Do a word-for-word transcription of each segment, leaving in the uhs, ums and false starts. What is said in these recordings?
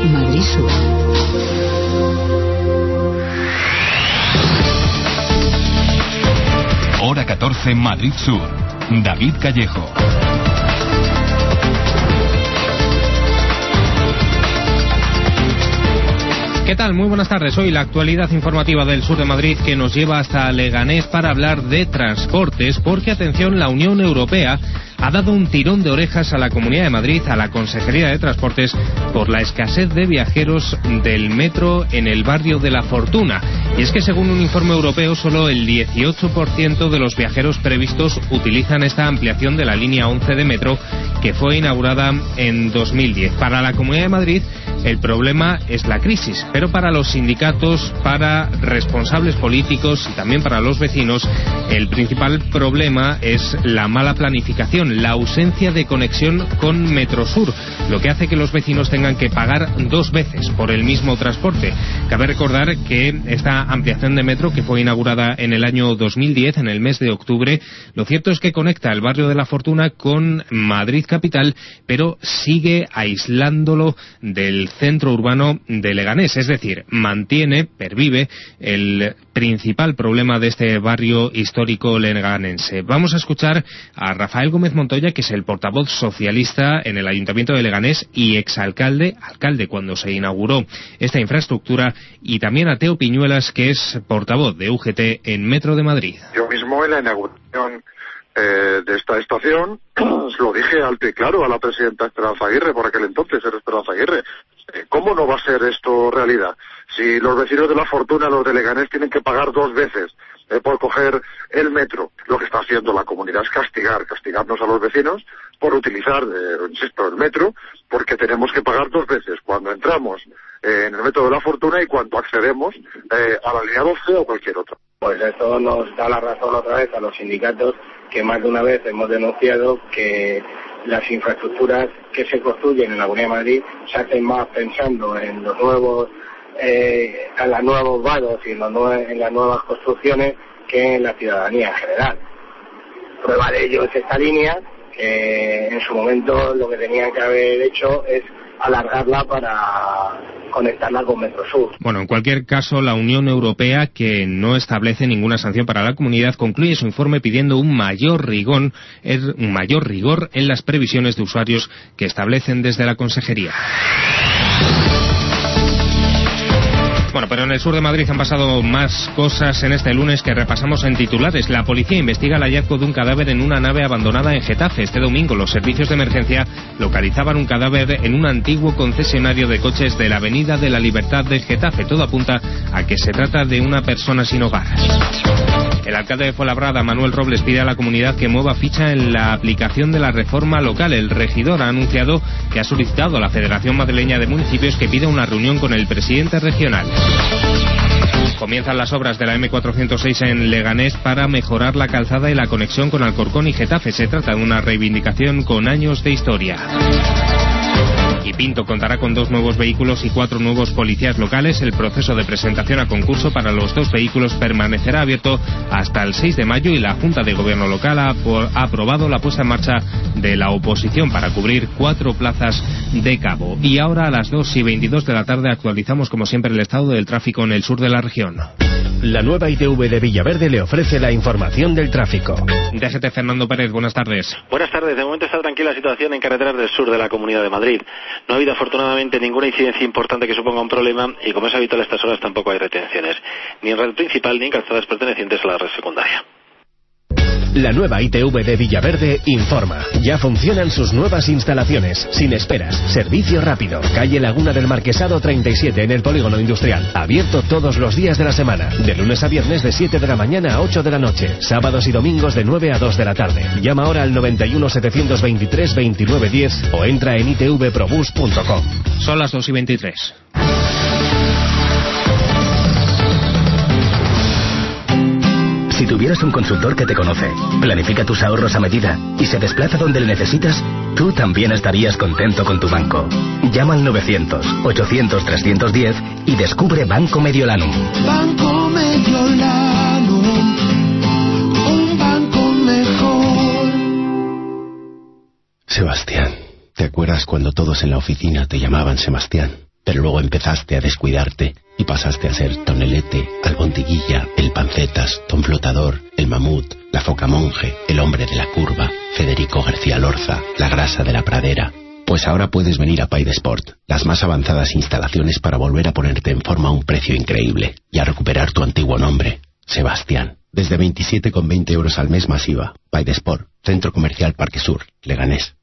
Madrid Sur. Hora catorce, Madrid Sur. David Callejo. ¿Qué tal? Muy buenas tardes. Hoy la actualidad informativa del sur de Madrid que nos lleva hasta Leganés para hablar de transportes, porque, atención, la Unión Europea ha dado un tirón de orejas a la Comunidad de Madrid, a la Consejería de Transportes, por la escasez de viajeros del metro en el barrio de La Fortuna. Y es que, según un informe europeo, solo el dieciocho por ciento de los viajeros previstos utilizan esta ampliación de la línea once de metro, que fue inaugurada en dos mil diez. Para la Comunidad de Madrid, el problema es la crisis, pero para los sindicatos, para responsables políticos y también para los vecinos, el principal problema es la mala planificación, la ausencia de conexión con Metrosur, lo que hace que los vecinos tengan que pagar dos veces por el mismo transporte. Cabe recordar que esta ampliación de metro, que fue inaugurada en el año dos mil diez, en el mes de octubre, lo cierto es que conecta el barrio de La Fortuna con Madrid capital, pero sigue aislándolo del centro urbano de Leganés, es decir, mantiene, pervive el principal problema de este barrio histórico leganense. Vamos a escuchar a Rafael Gómez Montoya, que es el portavoz socialista en el Ayuntamiento de Leganés y exalcalde, alcalde cuando se inauguró esta infraestructura, y también a Teo Piñuelas, que es portavoz de U G T en Metro de Madrid. Yo mismo en la inauguración eh, de esta estación lo dije alto y claro a la presidenta Esperanza Aguirre, por aquel entonces era Esperanza Aguirre. ¿Cómo no va a ser esto realidad? Si los vecinos de La Fortuna, los de Leganés, tienen que pagar dos veces eh, por coger el metro, lo que está haciendo la comunidad es castigar, castigarnos a los vecinos por utilizar, eh, insisto, el metro, porque tenemos que pagar dos veces cuando entramos eh, en el metro de La Fortuna y cuando accedemos eh, a la línea doce o cualquier otra. Pues esto nos da la razón otra vez a los sindicatos, que más de una vez hemos denunciado que las infraestructuras que se construyen en la Comunidad de Madrid se hacen más pensando en los nuevos eh, en los nuevos vados y en, los nue- en las nuevas construcciones que en la ciudadanía en general. Prueba de ello es esta línea, que en su momento lo que tenían que haber hecho es alargarla para conectarla con Metrosur. Bueno, en cualquier caso, la Unión Europea, que no establece ninguna sanción para la comunidad, concluye su informe pidiendo un mayor rigor, un mayor rigor en las previsiones de usuarios que establecen desde la Consejería. Bueno, pero en el sur de Madrid han pasado más cosas en este lunes que repasamos en titulares. La policía investiga el hallazgo de un cadáver en una nave abandonada en Getafe. Este domingo los servicios de emergencia localizaban un cadáver en un antiguo concesionario de coches de la Avenida de la Libertad de Getafe. Todo apunta a que se trata de una persona sin hogar. El alcalde de Fuenlabrada, Manuel Robles, pide a la comunidad que mueva ficha en la aplicación de la reforma local. El regidor ha anunciado que ha solicitado a la Federación Madrileña de Municipios que pida una reunión con el presidente regional. Comienzan las obras de la eme cuatrocientos seis en Leganés para mejorar la calzada y la conexión con Alcorcón y Getafe. Se trata de una reivindicación con años de historia. Y Pinto contará con dos nuevos vehículos y cuatro nuevos policías locales. El proceso de presentación a concurso para los dos vehículos permanecerá abierto hasta el seis de mayo y la Junta de Gobierno local ha, ha aprobado la puesta en marcha de la oposición para cubrir cuatro plazas de cabo. Y ahora a las dos y veintidós de la tarde actualizamos como siempre el estado del tráfico en el sur de la región. La nueva I T V de Villaverde le ofrece la información del tráfico. D G T Fernando Pérez, buenas tardes. Buenas tardes. De momento está tranquila la situación en carreteras del sur de la Comunidad de Madrid. No ha habido afortunadamente ninguna incidencia importante que suponga un problema y, como es habitual a estas horas, tampoco hay retenciones, ni en red principal ni en calzadas pertenecientes a la red secundaria. La nueva I T V de Villaverde informa. Ya funcionan sus nuevas instalaciones, sin esperas. Servicio rápido. Calle Laguna del Marquesado treinta y siete en el Polígono Industrial. Abierto todos los días de la semana. De lunes a viernes de siete de la mañana a ocho de la noche. Sábados y domingos de nueve a dos de la tarde. Llama ahora al noventa y uno setecientos veintitrés veintinueve diez o entra en i t v probus punto com. Son las dos y veintitrés. Si tuvieras un consultor que te conoce, planifica tus ahorros a medida y se desplaza donde le necesitas, tú también estarías contento con tu banco. Llama al novecientos ochocientos trescientos diez y descubre Banco Mediolanum. Banco Mediolanum, un banco mejor. Sebastián, ¿te acuerdas cuando todos en la oficina te llamaban Sebastián? pero luego empezaste a descuidarte y pasaste a ser Tonelete, Albondiguilla, el Pancetas, Don Flotador, el Mamut, la Foca Monje, el Hombre de la Curva, Federico García Lorza, la Grasa de la Pradera. Pues ahora puedes venir a Paidesport, las más avanzadas instalaciones para volver a ponerte en forma a un precio increíble y a recuperar tu antiguo nombre, Sebastián. Desde veintisiete con veinte euros al mes masiva. Paidesport, Centro Comercial Parque Sur, Leganés.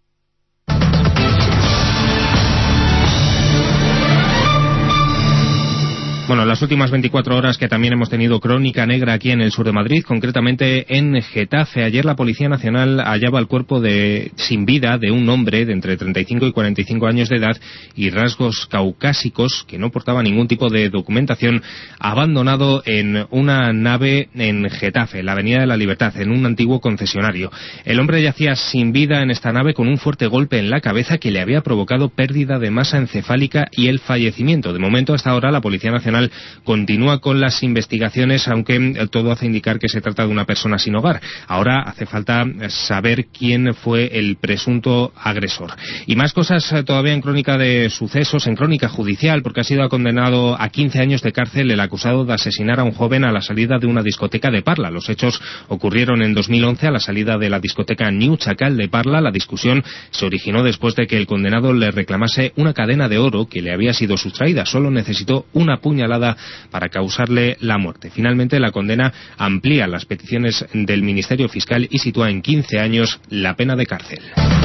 Bueno, las últimas veinticuatro horas que también hemos tenido crónica negra aquí en el sur de Madrid, concretamente en Getafe. Ayer la Policía Nacional hallaba el cuerpo de sin vida de un hombre de entre treinta y cinco y cuarenta y cinco años de edad y rasgos caucásicos, que no portaba ningún tipo de documentación, abandonado en una nave en Getafe, en la Avenida de la Libertad, en un antiguo concesionario. El hombre yacía sin vida en esta nave con un fuerte golpe en la cabeza que le había provocado pérdida de masa encefálica y el fallecimiento. De momento, hasta ahora, la Policía Nacional continúa con las investigaciones, aunque todo hace indicar que se trata de una persona sin hogar. Ahora hace falta saber quién fue el presunto agresor. Y más cosas todavía en crónica de sucesos, en crónica judicial, porque ha sido condenado a quince años de cárcel el acusado de asesinar a un joven a la salida de una discoteca de Parla. Los hechos ocurrieron en dos mil once a la salida de la discoteca New Chacal de Parla. La discusión se originó después de que el condenado le reclamase una cadena de oro que le había sido sustraída. Solo necesitó una puñalada para causarle la muerte. Finalmente, la condena amplía las peticiones del Ministerio Fiscal y sitúa en quince años la pena de cárcel.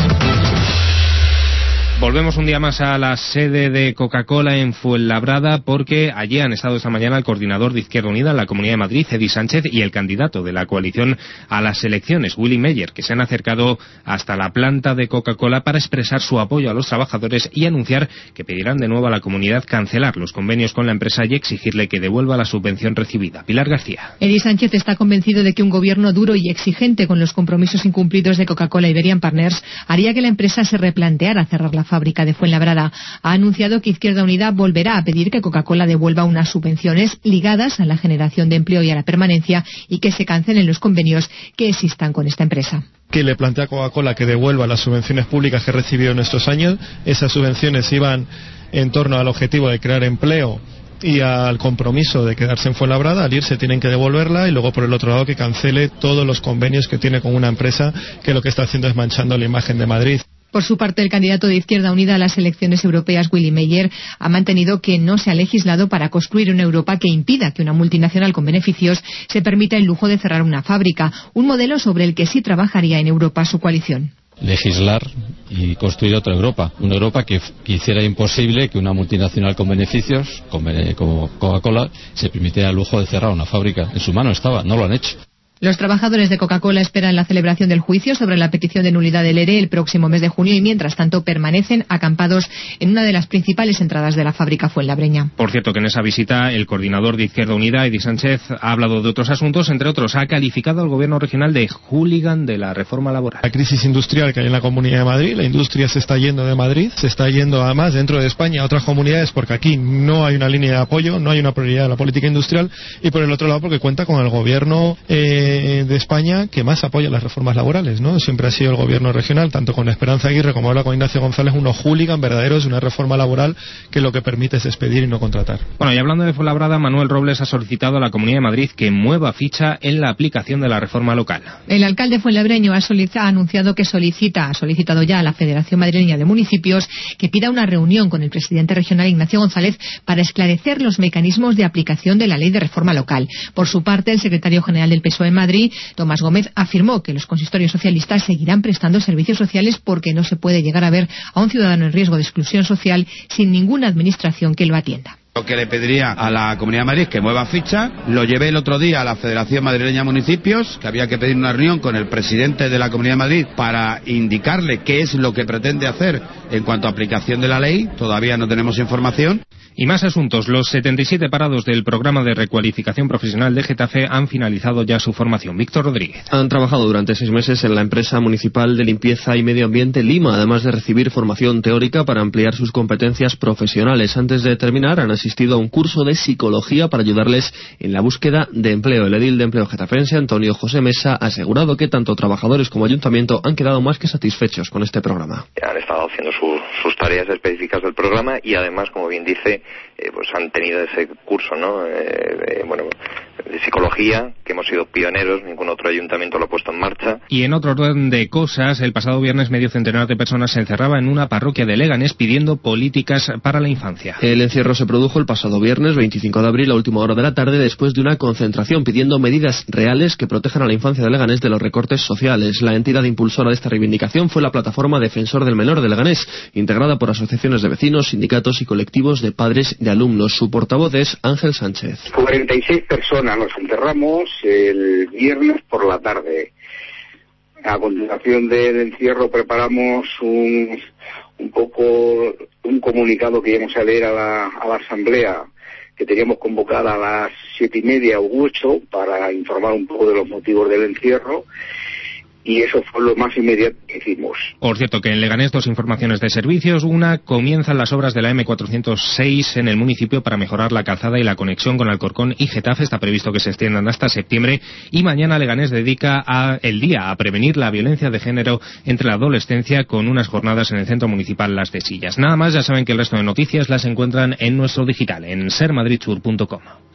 Volvemos un día más a la sede de Coca-Cola en Fuenlabrada, porque allí han estado esta mañana el coordinador de Izquierda Unida en la Comunidad de Madrid, Edi Sánchez, y el candidato de la coalición a las elecciones, Willy Meyer, que se han acercado hasta la planta de Coca-Cola para expresar su apoyo a los trabajadores y anunciar que pedirán de nuevo a la comunidad cancelar los convenios con la empresa y exigirle que devuelva la subvención recibida. Pilar García. Edi Sánchez está convencido de que un gobierno duro y exigente con los compromisos incumplidos de Coca-Cola Iberian Partners haría que la empresa se replanteara cerrar la fábrica de Fuenlabrada. Ha anunciado que Izquierda Unida volverá a pedir que Coca-Cola devuelva unas subvenciones ligadas a la generación de empleo y a la permanencia y que se cancelen los convenios que existan con esta empresa. Que le plantea a Coca-Cola que devuelva las subvenciones públicas que recibió en estos años. Esas subvenciones iban en torno al objetivo de crear empleo y al compromiso de quedarse en Fuenlabrada. Al irse tienen que devolverla, y luego por el otro lado que cancele todos los convenios que tiene con una empresa que lo que está haciendo es manchando la imagen de Madrid. Por su parte, el candidato de Izquierda Unida a las elecciones europeas, Willy Meyer, ha mantenido que no se ha legislado para construir una Europa que impida que una multinacional con beneficios se permita el lujo de cerrar una fábrica, un modelo sobre el que sí trabajaría en Europa su coalición. Legislar y construir otra Europa, una Europa que, que hiciera imposible que una multinacional con beneficios, como Coca-Cola, se permitiera el lujo de cerrar una fábrica. En su mano estaba, no lo han hecho. Los trabajadores de Coca-Cola esperan la celebración del juicio sobre la petición de nulidad del E R E el próximo mes de junio y, mientras tanto, permanecen acampados en una de las principales entradas de la fábrica fuenlabreña. Por cierto, que en esa visita el coordinador de Izquierda Unida, Edi Sánchez, ha hablado de otros asuntos. Entre otros, ha calificado al gobierno regional de hooligan de la reforma laboral. La crisis industrial que hay en la Comunidad de Madrid, la industria se está yendo de Madrid, se está yendo además dentro de España a otras comunidades, porque aquí no hay una línea de apoyo, no hay una prioridad de la política industrial, y por el otro lado porque cuenta con el gobierno eh, de España que más apoya las reformas laborales, ¿no? Siempre ha sido el gobierno regional, tanto con Esperanza Aguirre como ahora con Ignacio González, unos hooligan verdaderos de una reforma laboral que lo que permite es despedir y no contratar. Bueno, y hablando de Fuenlabrada, Manuel Robles ha solicitado a la Comunidad de Madrid que mueva ficha en la aplicación de la reforma local. El alcalde fuenlabreño ha, ha anunciado que solicita, ha solicitado ya a la Federación Madrileña de Municipios que pida una reunión con el presidente regional Ignacio González para esclarecer los mecanismos de aplicación de la ley de reforma local. Por su parte, el secretario general del P S O E en Madrid, Tomás Gómez, afirmó que los consistorios socialistas seguirán prestando servicios sociales porque no se puede llegar a ver a un ciudadano en riesgo de exclusión social sin ninguna administración que lo atienda. Lo que le pediría a la Comunidad de Madrid que mueva ficha, lo llevé el otro día a la Federación Madrileña de Municipios, que había que pedir una reunión con el presidente de la Comunidad de Madrid para indicarle qué es lo que pretende hacer en cuanto a aplicación de la ley. Todavía no tenemos información. Y más asuntos. Los setenta y siete parados del programa de recualificación profesional de Getafe han finalizado ya su formación. Víctor Rodríguez. Han trabajado durante seis meses en la empresa municipal de limpieza y medio ambiente Lima, además de recibir formación teórica para ampliar sus competencias profesionales. Antes de terminar, han asistido a un curso de psicología para ayudarles en la búsqueda de empleo. El edil de empleo getafense, Antonio José Mesa, ha asegurado que tanto trabajadores como ayuntamiento han quedado más que satisfechos con este programa. Han estado haciendo su, sus tareas específicas del programa y además, como bien dice, eh, pues han tenido ese curso, ¿no? Eh, de, bueno, de psicología, que hemos sido pioneros, ningún otro ayuntamiento lo ha puesto en marcha. Y en otro orden de cosas, el pasado viernes medio centenar de personas se encerraba en una parroquia de Leganés pidiendo políticas para la infancia. El encierro se produjo el pasado viernes veinticinco de abril a última hora de la tarde, después de una concentración pidiendo medidas reales que protejan a la infancia de Leganés de los recortes sociales. La entidad impulsora de esta reivindicación fue la plataforma Defensor del Menor de Leganés, integrada por asociaciones de vecinos, sindicatos y colectivos de padres de alumnos. Su portavoz es Ángel Sánchez. cuarenta y seis personas nos enterramos el viernes por la tarde. A continuación del encierro preparamos un, un poco un comunicado que íbamos a leer a la, a la asamblea, que teníamos convocada a las siete y media u ocho para informar un poco de los motivos del encierro. Y eso fue lo más inmediato que hicimos. Por cierto, que en Leganés dos informaciones de servicios. Una, comienzan las obras de la eme cuatrocientos seis en el municipio para mejorar la calzada y la conexión con Alcorcón y Getafe. Está previsto que se extiendan hasta septiembre. Y mañana Leganés dedica a, el día a prevenir la violencia de género entre la adolescencia con unas jornadas en el centro municipal Las de Sillas. Nada más, ya saben que el resto de noticias las encuentran en nuestro digital, en ser madrid sur punto com.